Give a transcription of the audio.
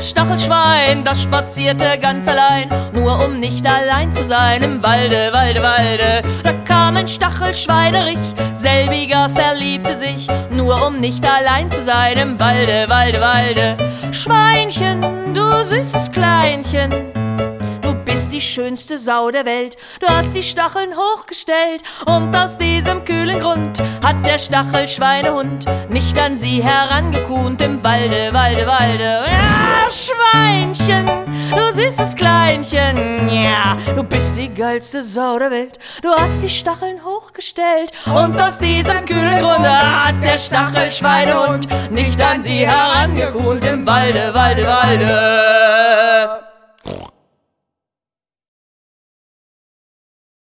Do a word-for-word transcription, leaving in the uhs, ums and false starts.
kleines Stachelschwein, das spazierte ganz allein, nur um nicht allein zu sein im Walde, Walde, Walde. Da kam ein Stachelschweinerich, selbiger verliebte sich, nur um nicht allein zu sein im Walde, Walde, Walde. Schweinchen, du süßes Kleinchen, du bist die schönste Sau der Welt. Du hast die Stacheln hochgestellt und aus diesem kühlen Grund hat der Stachelschweinehund nicht an sie herangekuhnt im Walde, Walde, Walde. Ja, Schweinchen, du süßes Kleinchen, ja, du bist die geilste Sau der Welt. Du hast die Stacheln hochgestellt und aus diesem kühlen Grund hat der Stachelschweinehund nicht an sie herangekuhnt im Walde, Walde, Walde.